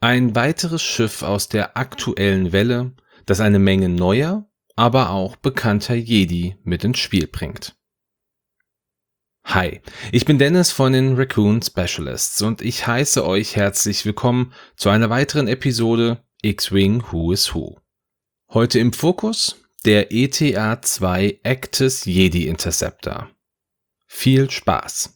Ein weiteres Schiff aus der aktuellen Welle, das eine Menge neuer, aber auch bekannter Jedi mit ins Spiel bringt. Hi, ich bin Dennis von den Raccoon Specialists und ich heiße euch herzlich willkommen zu einer weiteren Episode X-Wing Who is Who. Heute im Fokus der ETA-2 Actis Jedi Interceptor. Viel Spaß!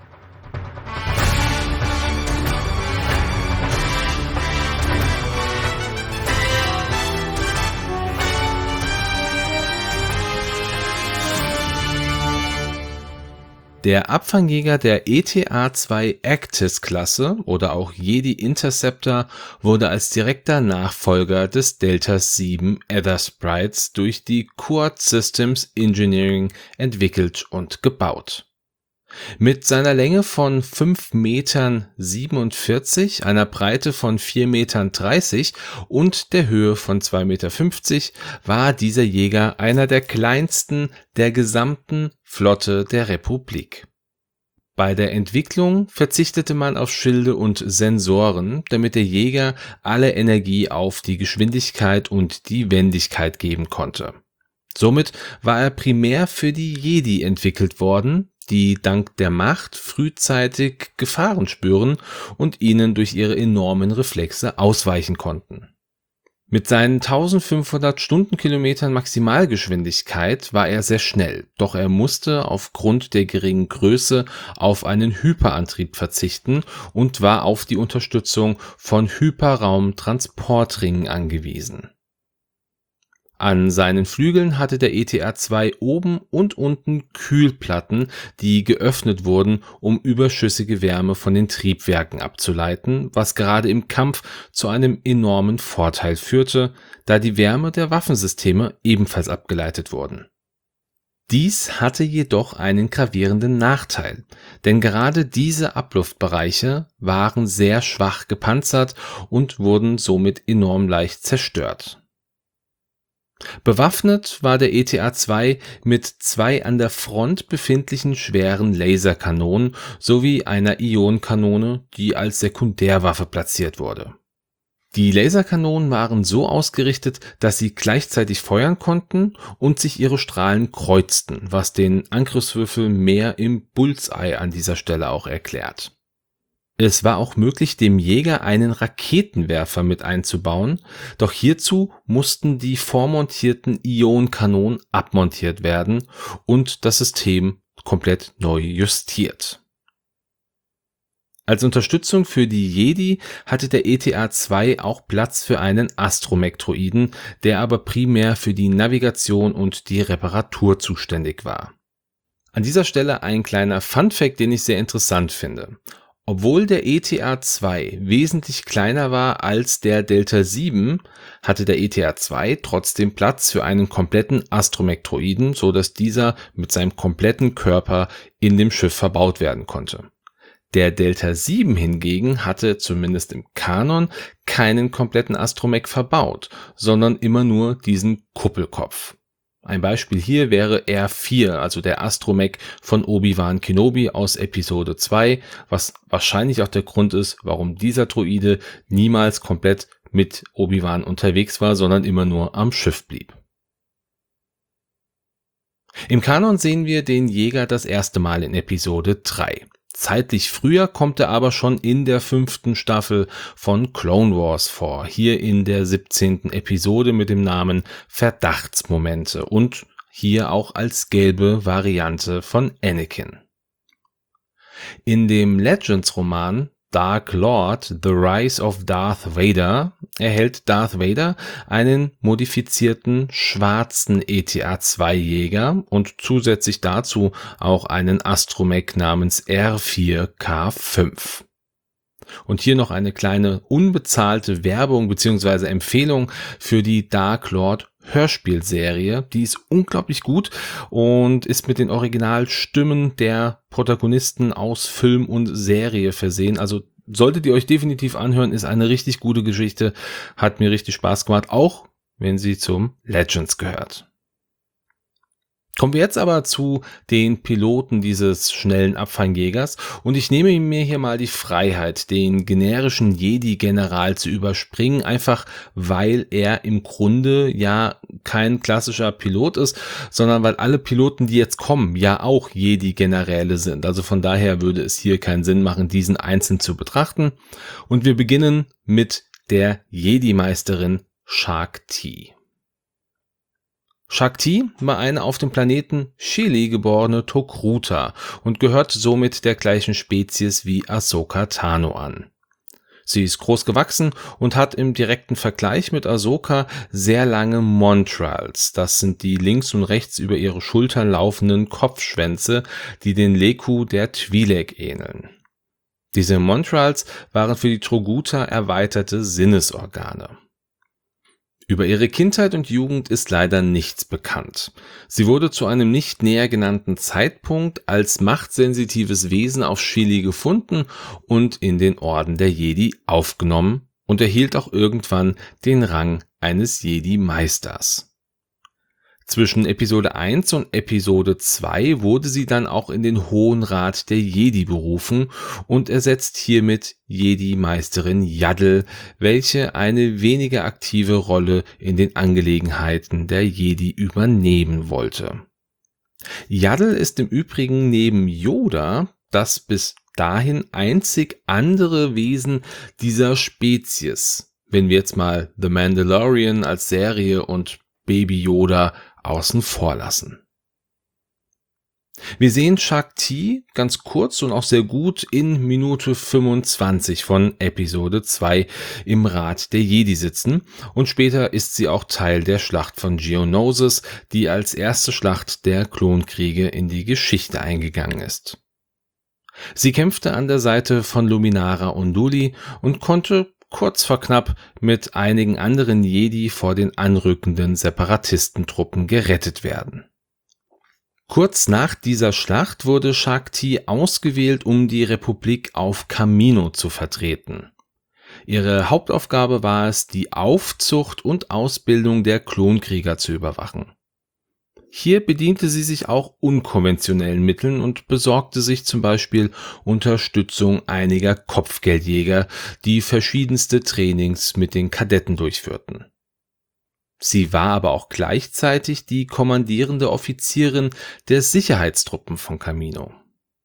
Der Abfangjäger der ETA-2 Actis-Klasse oder auch Jedi Interceptor wurde als direkter Nachfolger des Delta-7 Aethersprites durch die Kuat Systems Engineering entwickelt und gebaut. Mit seiner Länge von 5,47 Metern, einer Breite von 4,30 Metern und der Höhe von 2,50 Meter war dieser Jäger einer der kleinsten der gesamten Flotte der Republik. Bei der Entwicklung verzichtete man auf Schilde und Sensoren, damit der Jäger alle Energie auf die Geschwindigkeit und die Wendigkeit geben konnte. Somit war er primär für die Jedi entwickelt worden, die dank der Macht frühzeitig Gefahren spüren und ihnen durch ihre enormen Reflexe ausweichen konnten. Mit seinen 1500 Stundenkilometern Maximalgeschwindigkeit war er sehr schnell, doch er musste aufgrund der geringen Größe auf einen Hyperantrieb verzichten und war auf die Unterstützung von Hyperraumtransportringen angewiesen. An seinen Flügeln hatte der ETA-2 oben und unten Kühlplatten, die geöffnet wurden, um überschüssige Wärme von den Triebwerken abzuleiten, was gerade im Kampf zu einem enormen Vorteil führte, da die Wärme der Waffensysteme ebenfalls abgeleitet wurden. Dies hatte jedoch einen gravierenden Nachteil, denn gerade diese Abluftbereiche waren sehr schwach gepanzert und wurden somit enorm leicht zerstört. Bewaffnet war der ETA-2 mit 2 an der Front befindlichen schweren Laserkanonen sowie einer Ionenkanone, die als Sekundärwaffe platziert wurde. Die Laserkanonen waren so ausgerichtet, dass sie gleichzeitig feuern konnten und sich ihre Strahlen kreuzten, was den Angriffswürfel mehr im Bullseye an dieser Stelle auch erklärt. Es war auch möglich, dem Jäger einen Raketenwerfer mit einzubauen, doch hierzu mussten die vormontierten Ionenkanonen abmontiert werden und das System komplett neu justiert. Als Unterstützung für die Jedi hatte der ETA-2 auch Platz für einen Astromech-Droiden, der aber primär für die Navigation und die Reparatur zuständig war. An dieser Stelle ein kleiner Funfact, den ich sehr interessant finde. Obwohl der ETA-2 wesentlich kleiner war als der Delta-7, hatte der ETA-2 trotzdem Platz für einen kompletten Astromech-Droiden, so dass dieser mit seinem kompletten Körper in dem Schiff verbaut werden konnte. Der Delta-7 hingegen hatte zumindest im Kanon keinen kompletten Astromech verbaut, sondern immer nur diesen Kuppelkopf. Ein Beispiel hier wäre R4, also der Astromech von Obi-Wan Kenobi aus Episode 2, was wahrscheinlich auch der Grund ist, warum dieser Droide niemals komplett mit Obi-Wan unterwegs war, sondern immer nur am Schiff blieb. Im Kanon sehen wir den Jäger das erste Mal in Episode 3. Zeitlich früher kommt er aber schon in der 5. Staffel von Clone Wars vor, hier in der 17. Episode mit dem Namen Verdachtsmomente und hier auch als gelbe Variante von Anakin. In dem Legends-Roman Dark Lord, The Rise of Darth Vader erhält Darth Vader einen modifizierten schwarzen ETA-2-Jäger und zusätzlich dazu auch einen Astromech namens R4K5. Und hier noch eine kleine unbezahlte Werbung bzw. Empfehlung für die Dark Lord Hörspielserie. Die ist unglaublich gut und ist mit den Originalstimmen der Protagonisten aus Film und Serie versehen. Also solltet ihr euch definitiv anhören, ist eine richtig gute Geschichte. Hat mir richtig Spaß gemacht, auch wenn sie zum Legends gehört. Kommen wir jetzt aber zu den Piloten dieses schnellen Abfangjägers und ich nehme mir hier mal die Freiheit, den generischen Jedi-General zu überspringen, einfach weil er im Grunde ja kein klassischer Pilot ist, sondern weil alle Piloten, die jetzt kommen, ja auch Jedi-Generäle sind. Also von daher würde es hier keinen Sinn machen, diesen einzeln zu betrachten. Und wir beginnen mit der Jedi-Meisterin Shaak Ti. Shaak Ti war eine auf dem Planeten Shili geborene Tok'ruta und gehört somit der gleichen Spezies wie Ahsoka Tano an. Sie ist groß gewachsen und hat im direkten Vergleich mit Ahsoka sehr lange Montrals. Das sind die links und rechts über ihre Schultern laufenden Kopfschwänze, die den Leku der Twi'lek ähneln. Diese Montrals waren für die Togruta erweiterte Sinnesorgane. Über ihre Kindheit und Jugend ist leider nichts bekannt. Sie wurde zu einem nicht näher genannten Zeitpunkt als machtsensitives Wesen auf Shili gefunden und in den Orden der Jedi aufgenommen und erhielt auch irgendwann den Rang eines Jedi-Meisters. Zwischen Episode 1 und Episode 2 wurde sie dann auch in den Hohen Rat der Jedi berufen und ersetzt hiermit Jedi-Meisterin Yaddle, welche eine weniger aktive Rolle in den Angelegenheiten der Jedi übernehmen wollte. Yaddle ist im Übrigen neben Yoda das bis dahin einzig andere Wesen dieser Spezies, wenn wir jetzt mal The Mandalorian als Serie und Baby Yoda außen vor lassen. Wir sehen Shaak Ti ganz kurz und auch sehr gut in Minute 25 von Episode 2 im Rat der Jedi sitzen und später ist sie auch Teil der Schlacht von Geonosis, die als erste Schlacht der Klonkriege in die Geschichte eingegangen ist. Sie kämpfte an der Seite von Luminara Unduli und konnte kurz vor knapp mit einigen anderen Jedi vor den anrückenden Separatistentruppen gerettet werden. Kurz nach dieser Schlacht wurde Shaak Ti ausgewählt, um die Republik auf Kamino zu vertreten. Ihre Hauptaufgabe war es, die Aufzucht und Ausbildung der Klonkrieger zu überwachen. Hier bediente sie sich auch unkonventionellen Mitteln und besorgte sich zum Beispiel Unterstützung einiger Kopfgeldjäger, die verschiedenste Trainings mit den Kadetten durchführten. Sie war aber auch gleichzeitig die kommandierende Offizierin der Sicherheitstruppen von Kamino.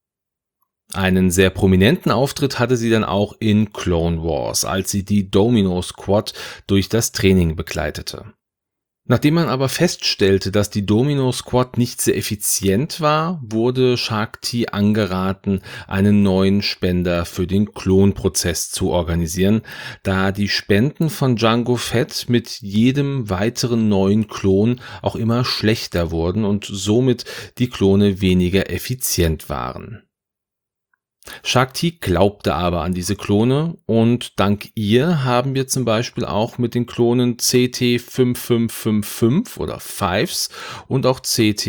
Einen sehr prominenten Auftritt hatte sie dann auch in Clone Wars, als sie die Domino Squad durch das Training begleitete. Nachdem man aber feststellte, dass die Domino Squad nicht sehr effizient war, wurde Shaak Ti angeraten, einen neuen Spender für den Klonprozess zu organisieren, da die Spenden von Jango Fett mit jedem weiteren neuen Klon auch immer schlechter wurden und somit die Klone weniger effizient waren. Shaak Ti glaubte aber an diese Klone und dank ihr haben wir zum Beispiel auch mit den Klonen CT-5555 oder Fives und auch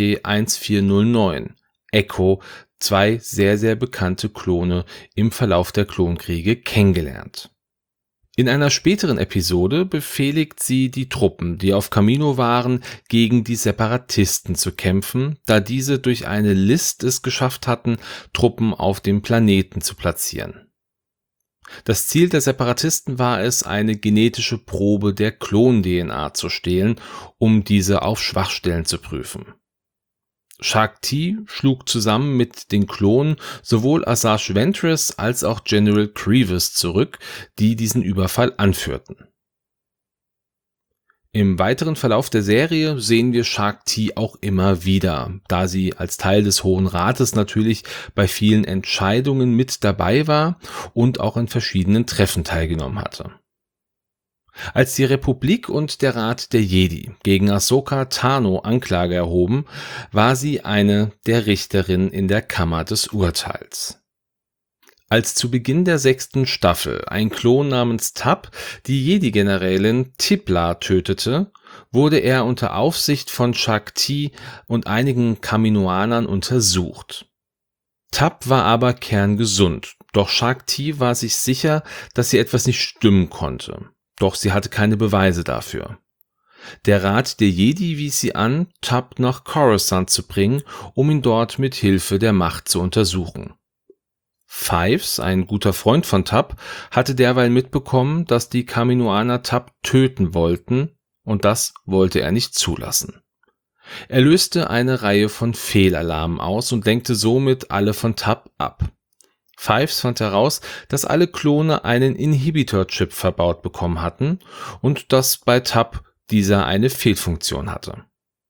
CT-1409 Echo zwei sehr, sehr bekannte Klone im Verlauf der Klonkriege kennengelernt. In einer späteren Episode befehligt sie die Truppen, die auf Kamino waren, gegen die Separatisten zu kämpfen, da diese durch eine List es geschafft hatten, Truppen auf dem Planeten zu platzieren. Das Ziel der Separatisten war es, eine genetische Probe der Klon-DNA zu stehlen, um diese auf Schwachstellen zu prüfen. Shaak Ti schlug zusammen mit den Klonen sowohl Asajj Ventress als auch General Grievous zurück, die diesen Überfall anführten. Im weiteren Verlauf der Serie sehen wir Shaak Ti auch immer wieder, da sie als Teil des Hohen Rates natürlich bei vielen Entscheidungen mit dabei war und auch an verschiedenen Treffen teilgenommen hatte. Als die Republik und der Rat der Jedi gegen Ahsoka Tano Anklage erhoben, war sie eine der Richterinnen in der Kammer des Urteils. Als zu Beginn der 6. Staffel ein Klon namens Tab die Jedi-Generälin Tipla tötete, wurde er unter Aufsicht von Shaak Ti und einigen Kaminoanern untersucht. Tab war aber kerngesund, doch Shaak Ti war sich sicher, dass hier etwas nicht stimmen konnte. Doch sie hatte keine Beweise dafür. Der Rat der Jedi wies sie an, Tup nach Coruscant zu bringen, um ihn dort mit Hilfe der Macht zu untersuchen. Fives, ein guter Freund von Tup, hatte derweil mitbekommen, dass die Kaminoaner Tup töten wollten, und das wollte er nicht zulassen. Er löste eine Reihe von Fehlalarmen aus und lenkte somit alle von Tup ab. Fives fand heraus, dass alle Klone einen Inhibitor-Chip verbaut bekommen hatten und dass bei Tup dieser eine Fehlfunktion hatte.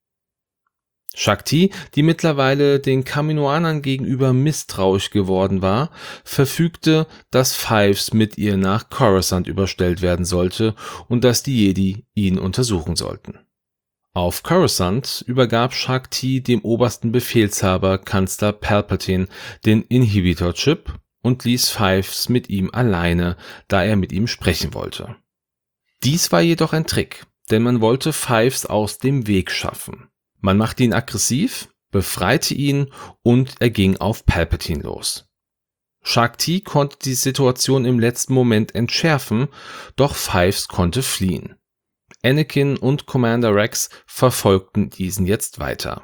Shaak Ti, die mittlerweile den Kaminoanern gegenüber misstrauisch geworden war, verfügte, dass Fives mit ihr nach Coruscant überstellt werden sollte und dass die Jedi ihn untersuchen sollten. Auf Coruscant übergab Shaak Ti dem obersten Befehlshaber Kanzler Palpatine den Inhibitor-Chip und ließ Fives mit ihm alleine, da er mit ihm sprechen wollte. Dies war jedoch ein Trick, denn man wollte Fives aus dem Weg schaffen. Man machte ihn aggressiv, befreite ihn und er ging auf Palpatine los. Shaak Ti konnte die Situation im letzten Moment entschärfen, doch Fives konnte fliehen. Anakin und Commander Rex verfolgten diesen jetzt weiter.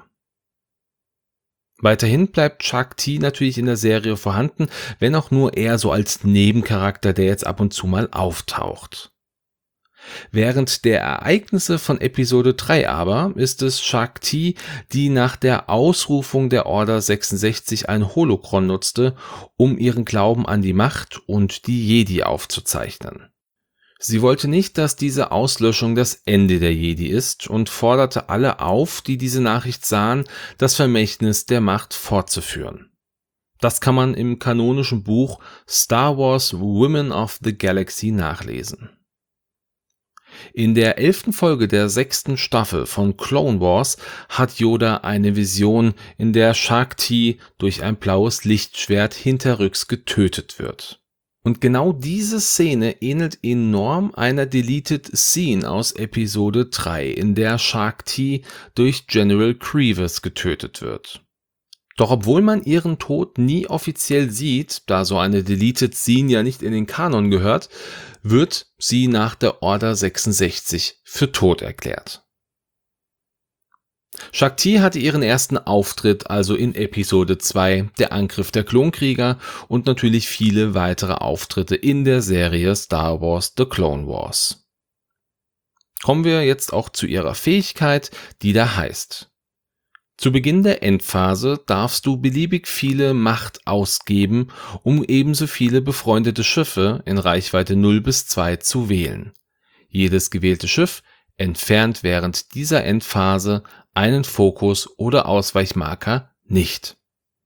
Weiterhin bleibt Shaak Ti natürlich in der Serie vorhanden, wenn auch nur eher so als Nebencharakter, der jetzt ab und zu mal auftaucht. Während der Ereignisse von Episode 3 aber ist es Shaak Ti, die nach der Ausrufung der Order 66 ein Holocron nutzte, um ihren Glauben an die Macht und die Jedi aufzuzeichnen. Sie wollte nicht, dass diese Auslöschung das Ende der Jedi ist und forderte alle auf, die diese Nachricht sahen, das Vermächtnis der Macht fortzuführen. Das kann man im kanonischen Buch Star Wars Women of the Galaxy nachlesen. In der 11. Folge der 6. Staffel von Clone Wars hat Yoda eine Vision, in der Shaak Ti durch ein blaues Lichtschwert hinterrücks getötet wird. Und genau diese Szene ähnelt enorm einer Deleted Scene aus Episode 3, in der Shaak Ti durch General Grievous getötet wird. Doch obwohl man ihren Tod nie offiziell sieht, da so eine Deleted Scene ja nicht in den Kanon gehört, wird sie nach der Order 66 für tot erklärt. Shaak Ti hatte ihren ersten Auftritt also in Episode 2, der Angriff der Klonkrieger, und natürlich viele weitere Auftritte in der Serie Star Wars The Clone Wars. Kommen wir jetzt auch zu ihrer Fähigkeit, die da heißt: Zu Beginn der Endphase darfst du beliebig viele Macht ausgeben, um ebenso viele befreundete Schiffe in Reichweite 0 bis 2 zu wählen. Jedes gewählte Schiff entfernt während dieser Endphase einen Fokus oder Ausweichmarker nicht.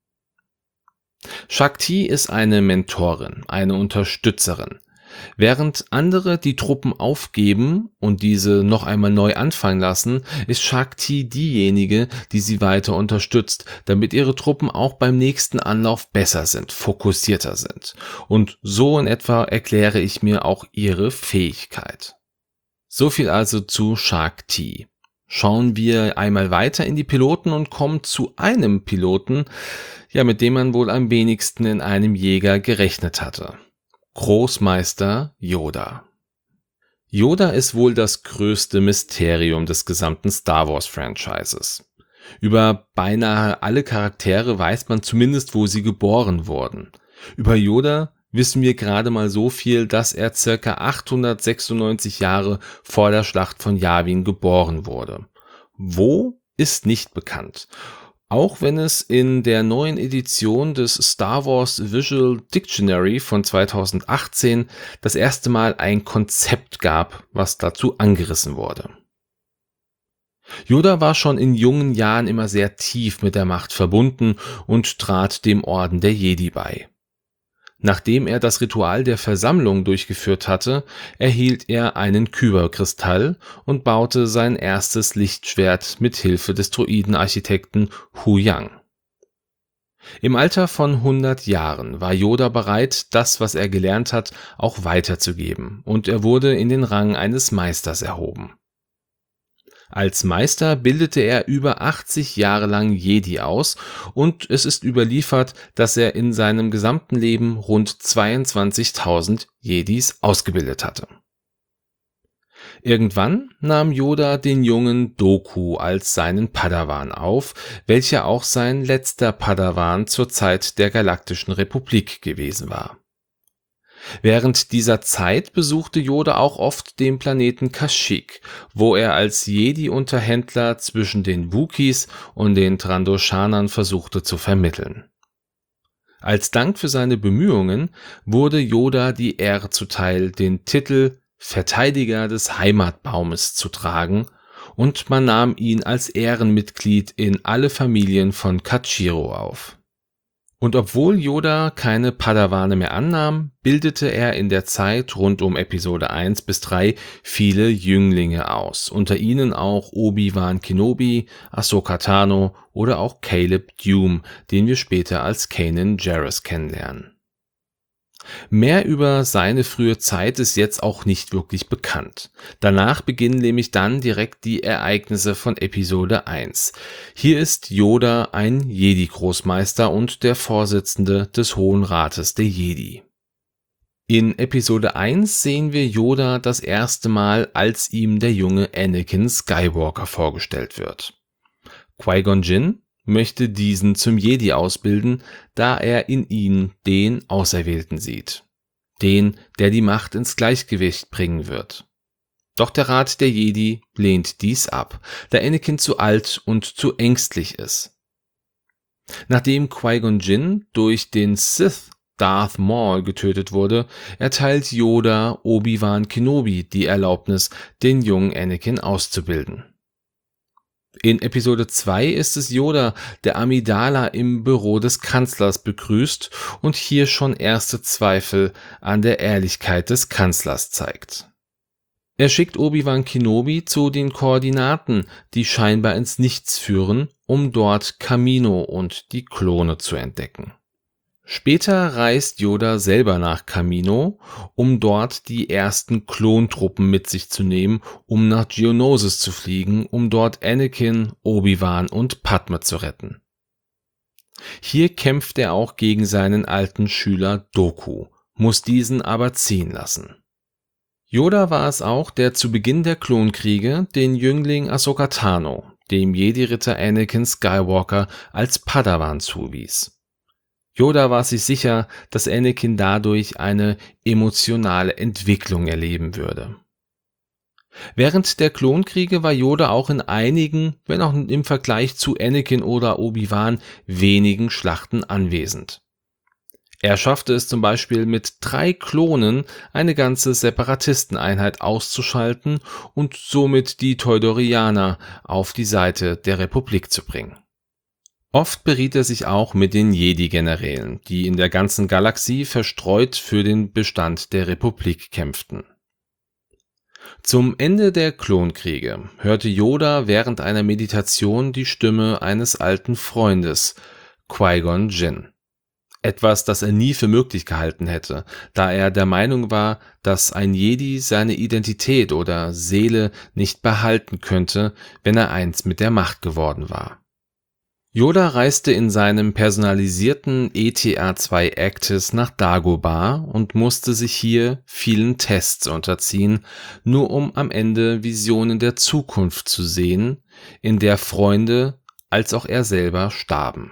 Shaak Ti ist eine Mentorin, eine Unterstützerin. Während andere die Truppen aufgeben und diese noch einmal neu anfangen lassen, ist Shaak Ti diejenige, die sie weiter unterstützt, damit ihre Truppen auch beim nächsten Anlauf besser sind, fokussierter sind. Und so in etwa erkläre ich mir auch ihre Fähigkeit. So viel also zu Shaak Ti. Schauen wir einmal weiter in die Piloten und kommen zu einem Piloten, ja, mit dem man wohl am wenigsten in einem Jäger gerechnet hatte. Großmeister Yoda. Yoda ist wohl das größte Mysterium des gesamten Star Wars Franchises. Über beinahe alle Charaktere weiß man zumindest, wo sie geboren wurden. Über Yoda wissen wir gerade mal so viel, dass er ca. 896 Jahre vor der Schlacht von Yavin geboren wurde. Wo, ist nicht bekannt. Auch wenn es in der neuen Edition des Star Wars Visual Dictionary von 2018 das erste Mal ein Konzept gab, was dazu angerissen wurde. Yoda war schon in jungen Jahren immer sehr tief mit der Macht verbunden und trat dem Orden der Jedi bei. Nachdem er das Ritual der Versammlung durchgeführt hatte, erhielt er einen Kyberkristall und baute sein erstes Lichtschwert mit Hilfe des Droidenarchitekten Huyang. Im Alter von 100 Jahren war Yoda bereit, das, was er gelernt hat, auch weiterzugeben, und er wurde in den Rang eines Meisters erhoben. Als Meister bildete er über 80 Jahre lang Jedi aus und es ist überliefert, dass er in seinem gesamten Leben rund 22.000 Jedis ausgebildet hatte. Irgendwann nahm Yoda den jungen Dooku als seinen Padawan auf, welcher auch sein letzter Padawan zur Zeit der Galaktischen Republik gewesen war. Während dieser Zeit besuchte Yoda auch oft den Planeten Kashyyyk, wo er als Jedi-Unterhändler zwischen den Wookiees und den Trandoshanern versuchte zu vermitteln. Als Dank für seine Bemühungen wurde Yoda die Ehre zuteil, den Titel Verteidiger des Heimatbaumes zu tragen, und man nahm ihn als Ehrenmitglied in alle Familien von Kachiro auf. Und obwohl Yoda keine Padawane mehr annahm, bildete er in der Zeit rund um Episode 1 bis 3 viele Jünglinge aus, unter ihnen auch Obi-Wan Kenobi, Ahsoka Tano oder auch Caleb Dume, den wir später als Kanan Jarrus kennenlernen. Mehr über seine frühe Zeit ist jetzt auch nicht wirklich bekannt. Danach beginnen nämlich dann direkt die Ereignisse von Episode 1. Hier ist Yoda ein Jedi-Großmeister und der Vorsitzende des Hohen Rates der Jedi. In Episode 1 sehen wir Yoda das erste Mal, als ihm der junge Anakin Skywalker vorgestellt wird. Qui-Gon Jinn möchte diesen zum Jedi ausbilden, da er in ihm den Auserwählten sieht. Den, der die Macht ins Gleichgewicht bringen wird. Doch der Rat der Jedi lehnt dies ab, da Anakin zu alt und zu ängstlich ist. Nachdem Qui-Gon Jinn durch den Sith Darth Maul getötet wurde, erteilt Yoda Obi-Wan Kenobi die Erlaubnis, den jungen Anakin auszubilden. In Episode 2 ist es Yoda, der Amidala im Büro des Kanzlers begrüßt und hier schon erste Zweifel an der Ehrlichkeit des Kanzlers zeigt. Er schickt Obi-Wan Kenobi zu den Koordinaten, die scheinbar ins Nichts führen, um dort Kamino und die Klone zu entdecken. Später reist Yoda selber nach Kamino, um dort die ersten Klontruppen mit sich zu nehmen, um nach Geonosis zu fliegen, um dort Anakin, Obi-Wan und Padme zu retten. Hier kämpft er auch gegen seinen alten Schüler Dooku, muss diesen aber ziehen lassen. Yoda war es auch, der zu Beginn der Klonkriege den Jüngling Ahsoka Tano, dem Jedi-Ritter Anakin Skywalker, als Padawan zuwies. Yoda war sich sicher, dass Anakin dadurch eine emotionale Entwicklung erleben würde. Während der Klonkriege war Yoda auch in einigen, wenn auch im Vergleich zu Anakin oder Obi-Wan, wenigen Schlachten anwesend. Er schaffte es zum Beispiel mit 3 Klonen eine ganze Separatisteneinheit auszuschalten und somit die Toydorianer auf die Seite der Republik zu bringen. Oft beriet er sich auch mit den Jedi-Generälen, die in der ganzen Galaxie verstreut für den Bestand der Republik kämpften. Zum Ende der Klonkriege hörte Yoda während einer Meditation die Stimme eines alten Freundes, Qui-Gon Jinn. Etwas, das er nie für möglich gehalten hätte, da er der Meinung war, dass ein Jedi seine Identität oder Seele nicht behalten könnte, wenn er eins mit der Macht geworden war. Yoda reiste in seinem personalisierten ETA-2 Actis nach Dagobah und musste sich hier vielen Tests unterziehen, nur um am Ende Visionen der Zukunft zu sehen, in der Freunde als auch er selber starben.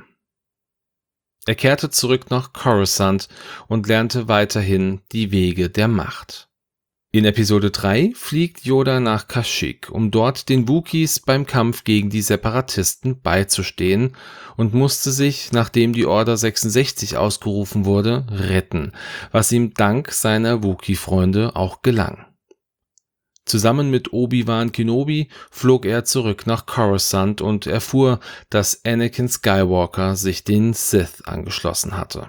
Er kehrte zurück nach Coruscant und lernte weiterhin die Wege der Macht. In Episode 3 fliegt Yoda nach Kashyyyk, um dort den Wookiees beim Kampf gegen die Separatisten beizustehen und musste sich, nachdem die Order 66 ausgerufen wurde, retten, was ihm dank seiner Wookiee-Freunde auch gelang. Zusammen mit Obi-Wan Kenobi flog er zurück nach Coruscant und erfuhr, dass Anakin Skywalker sich den Sith angeschlossen hatte.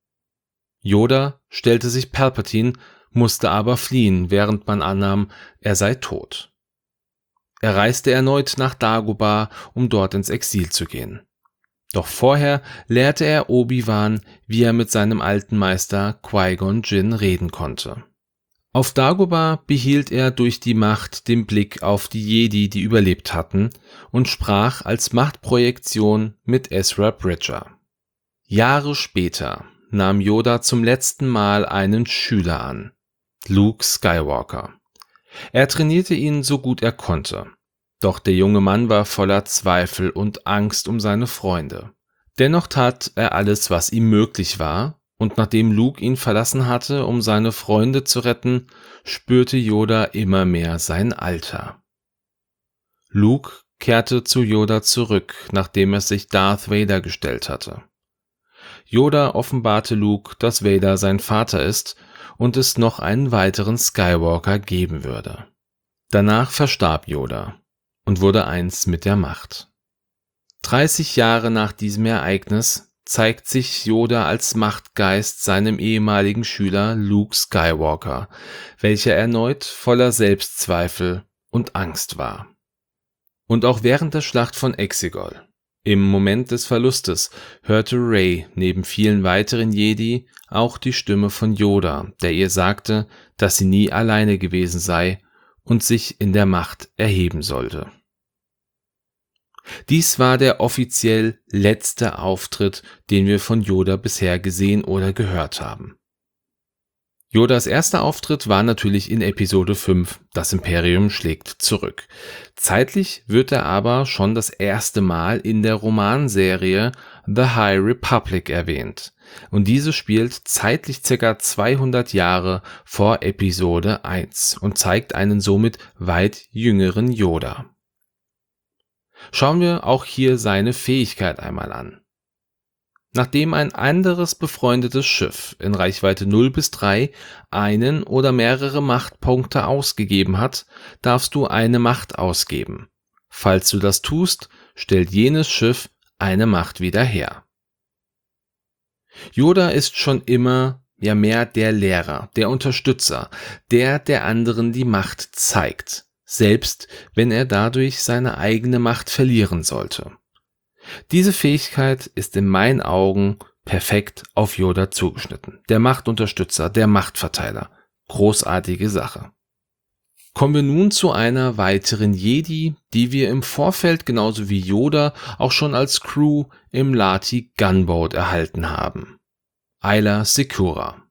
Yoda stellte sich Palpatine, musste aber fliehen, während man annahm, er sei tot. Er reiste erneut nach Dagobah, um dort ins Exil zu gehen. Doch vorher lehrte er Obi-Wan, wie er mit seinem alten Meister Qui-Gon Jinn reden konnte. Auf Dagobah behielt er durch die Macht den Blick auf die Jedi, die überlebt hatten, und sprach als Machtprojektion mit Ezra Bridger. Jahre später nahm Yoda zum letzten Mal einen Schüler an, Luke Skywalker. Er trainierte ihn so gut er konnte. Doch der junge Mann war voller Zweifel und Angst um seine Freunde. Dennoch tat er alles, was ihm möglich war, und nachdem Luke ihn verlassen hatte, um seine Freunde zu retten, spürte Yoda immer mehr sein Alter. Luke kehrte zu Yoda zurück, nachdem er sich Darth Vader gestellt hatte. Yoda offenbarte Luke, dass Vader sein Vater ist und es noch einen weiteren Skywalker geben würde. Danach verstarb Yoda und wurde eins mit der Macht. 30 Jahre nach diesem Ereignis zeigt sich Yoda als Machtgeist seinem ehemaligen Schüler Luke Skywalker, welcher erneut voller Selbstzweifel und Angst war. Und auch während der Schlacht von Exegol, im Moment des Verlustes, hörte Rey neben vielen weiteren Jedi auch die Stimme von Yoda, der ihr sagte, dass sie nie alleine gewesen sei und sich in der Macht erheben sollte. Dies war der offiziell letzte Auftritt, den wir von Yoda bisher gesehen oder gehört haben. Yodas erster Auftritt war natürlich in Episode 5, Das Imperium schlägt zurück. Zeitlich wird er aber schon das erste Mal in der Romanserie The High Republic erwähnt. Und diese spielt zeitlich ca. 200 Jahre vor Episode 1 und zeigt einen somit weit jüngeren Yoda. Schauen wir auch hier seine Fähigkeit einmal an. Nachdem ein anderes befreundetes Schiff in Reichweite 0 bis 3 einen oder mehrere Machtpunkte ausgegeben hat, darfst du eine Macht ausgeben. Falls du das tust, stellt jenes Schiff eine Macht wieder her. Yoda ist schon immer mehr der Lehrer, der Unterstützer, der anderen die Macht zeigt, selbst wenn er dadurch seine eigene Macht verlieren sollte. Diese Fähigkeit ist in meinen Augen perfekt auf Yoda zugeschnitten. Der Machtunterstützer, der Machtverteiler. Großartige Sache. Kommen wir nun zu einer weiteren Jedi, die wir im Vorfeld genauso wie Yoda auch schon als Crew im Lati Gunboat erhalten haben. Aayla Secura.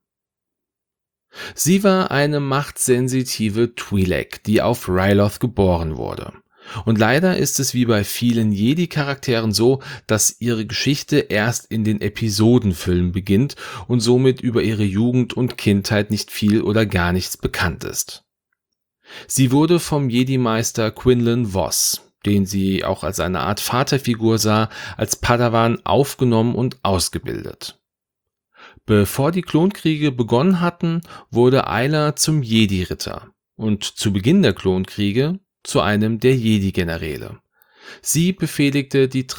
Sie war eine machtsensitive Twi'lek, die auf Ryloth geboren wurde. Und leider ist es wie bei vielen Jedi-Charakteren so, dass ihre Geschichte erst in den Episodenfilmen beginnt und somit über ihre Jugend und Kindheit nicht viel oder gar nichts bekannt ist. Sie wurde vom Jedi-Meister Quinlan Vos, den sie auch als eine Art Vaterfigur sah, als Padawan aufgenommen und ausgebildet. Bevor die Klonkriege begonnen hatten, wurde Aayla zum Jedi-Ritter und zu Beginn der Klonkriege zu einem der Jedi-Generäle. Sie befehligte die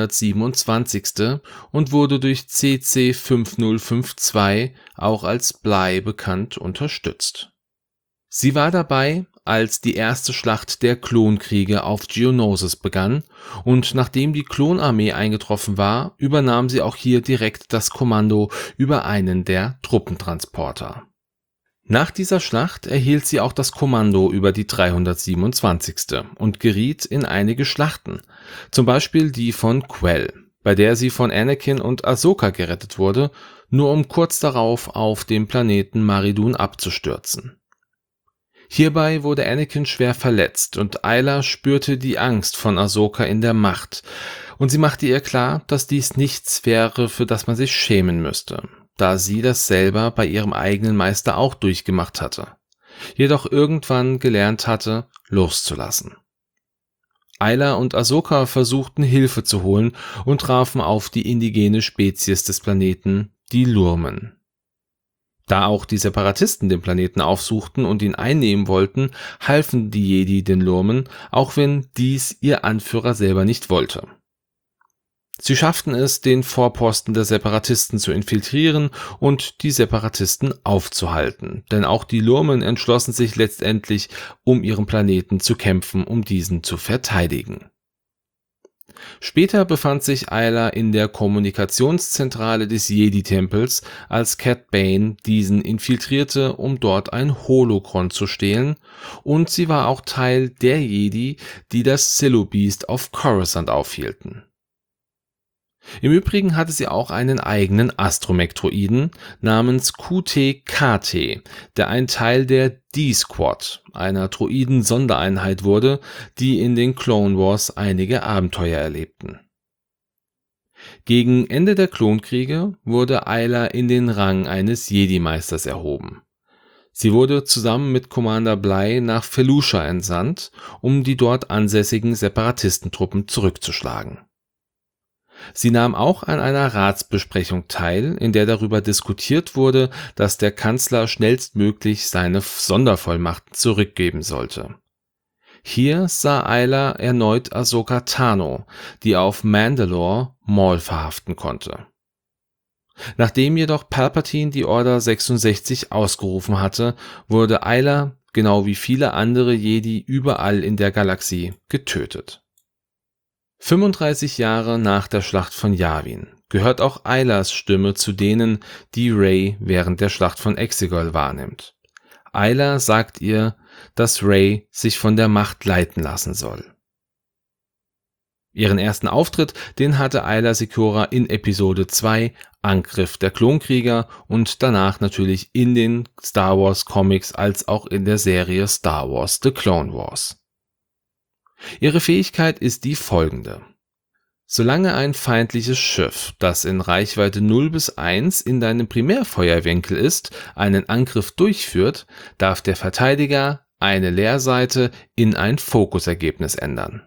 327. und wurde durch CC 5052, auch als Bly bekannt, unterstützt. Sie war dabei, als die erste Schlacht der Klonkriege auf Geonosis begann, und nachdem die Klonarmee eingetroffen war, übernahm sie auch hier direkt das Kommando über einen der Truppentransporter. Nach dieser Schlacht erhielt sie auch das Kommando über die 327. und geriet in einige Schlachten, zum Beispiel die von Quell, bei der sie von Anakin und Ahsoka gerettet wurde, nur um kurz darauf auf dem Planeten Maridun abzustürzen. Hierbei wurde Anakin schwer verletzt und Aayla spürte die Angst von Ahsoka in der Macht, und sie machte ihr klar, dass dies nichts wäre, für das man sich schämen müsste, da sie das selber bei ihrem eigenen Meister auch durchgemacht hatte, jedoch irgendwann gelernt hatte, loszulassen. Aayla und Ahsoka versuchten Hilfe zu holen und trafen auf die indigene Spezies des Planeten, die Lurmen. Da auch die Separatisten den Planeten aufsuchten und ihn einnehmen wollten, halfen die Jedi den Lurmen, auch wenn dies ihr Anführer selber nicht wollte. Sie schafften es, den Vorposten der Separatisten zu infiltrieren und die Separatisten aufzuhalten, denn auch die Lurmen entschlossen sich letztendlich, um ihren Planeten zu kämpfen, um diesen zu verteidigen. Später befand sich Aayla in der Kommunikationszentrale des Jedi-Tempels, als Cad Bane diesen infiltrierte, um dort ein Holocron zu stehlen, und sie war auch Teil der Jedi, die das Silo Beast auf Coruscant aufhielten. Im Übrigen hatte sie auch einen eigenen Astromech-Droiden namens QT-KT, der ein Teil der D-Squad, einer Droiden-Sondereinheit wurde, die in den Clone Wars einige Abenteuer erlebten. Gegen Ende der Klonkriege wurde Ayla in den Rang eines Jedi-Meisters erhoben. Sie wurde zusammen mit Commander Bly nach Felucia entsandt, um die dort ansässigen Separatistentruppen zurückzuschlagen. Sie nahm auch an einer Ratsbesprechung teil, in der darüber diskutiert wurde, dass der Kanzler schnellstmöglich seine Sondervollmachten zurückgeben sollte. Hier sah Ayla erneut Ahsoka Tano, die auf Mandalore Maul verhaften konnte. Nachdem jedoch Palpatine die Order 66 ausgerufen hatte, wurde Ayla, genau wie viele andere Jedi überall in der Galaxie, getötet. 35 Jahre nach der Schlacht von Yavin gehört auch Aylas Stimme zu denen, die Rey während der Schlacht von Exegol wahrnimmt. Ayla sagt ihr, dass Rey sich von der Macht leiten lassen soll. Ihren ersten Auftritt, den hatte Ayla Secura in Episode 2, Angriff der Klonkrieger, und danach natürlich in den Star Wars Comics als auch in der Serie Star Wars The Clone Wars. Ihre Fähigkeit ist die folgende: Solange ein feindliches Schiff, das in Reichweite 0 bis 1 in deinem Primärfeuerwinkel ist, einen Angriff durchführt, darf der Verteidiger eine Leerseite in ein Fokusergebnis ändern.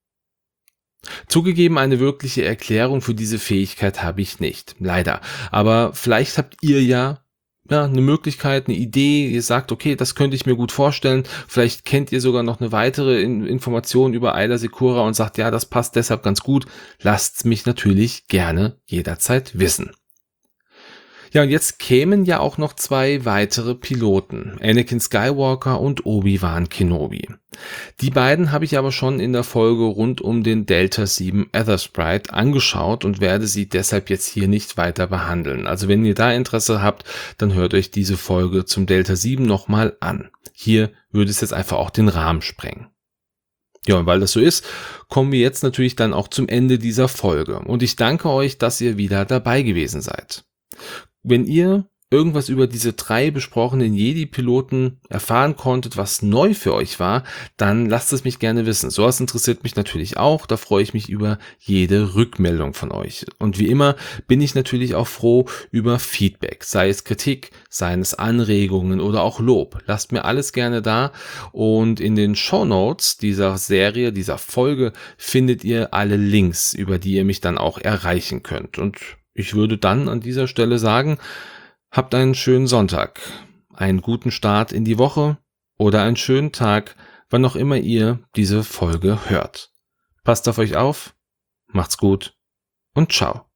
Zugegeben, eine wirkliche Erklärung für diese Fähigkeit habe ich nicht, leider. Aber vielleicht habt ihr ja eine Möglichkeit, eine Idee, ihr sagt, okay, das könnte ich mir gut vorstellen. Vielleicht kennt ihr sogar noch eine weitere Information über Ayla Secura und sagt, ja, das passt deshalb ganz gut. Lasst's mich natürlich gerne jederzeit wissen. Ja, und jetzt kämen ja auch noch 2 weitere Piloten, Anakin Skywalker und Obi-Wan Kenobi. Die beiden habe ich aber schon in der Folge rund um den Delta 7 Aethersprite angeschaut und werde sie deshalb jetzt hier nicht weiter behandeln. Also wenn ihr da Interesse habt, dann hört euch diese Folge zum Delta 7 nochmal an. Hier würde es jetzt einfach auch den Rahmen sprengen. Ja, und weil das so ist, kommen wir jetzt natürlich dann auch zum Ende dieser Folge. Und ich danke euch, dass ihr wieder dabei gewesen seid. Wenn ihr irgendwas über diese 3 besprochenen Jedi-Piloten erfahren konntet, was neu für euch war, dann lasst es mich gerne wissen. Sowas interessiert mich natürlich auch, da freue ich mich über jede Rückmeldung von euch. Und wie immer bin ich natürlich auch froh über Feedback, sei es Kritik, seien es Anregungen oder auch Lob. Lasst mir alles gerne da, und in den Shownotes dieser Serie, dieser Folge, findet ihr alle Links, über die ihr mich dann auch erreichen könnt. Und ich würde dann an dieser Stelle sagen, habt einen schönen Sonntag, einen guten Start in die Woche oder einen schönen Tag, wann auch immer ihr diese Folge hört. Passt auf euch auf, macht's gut und ciao.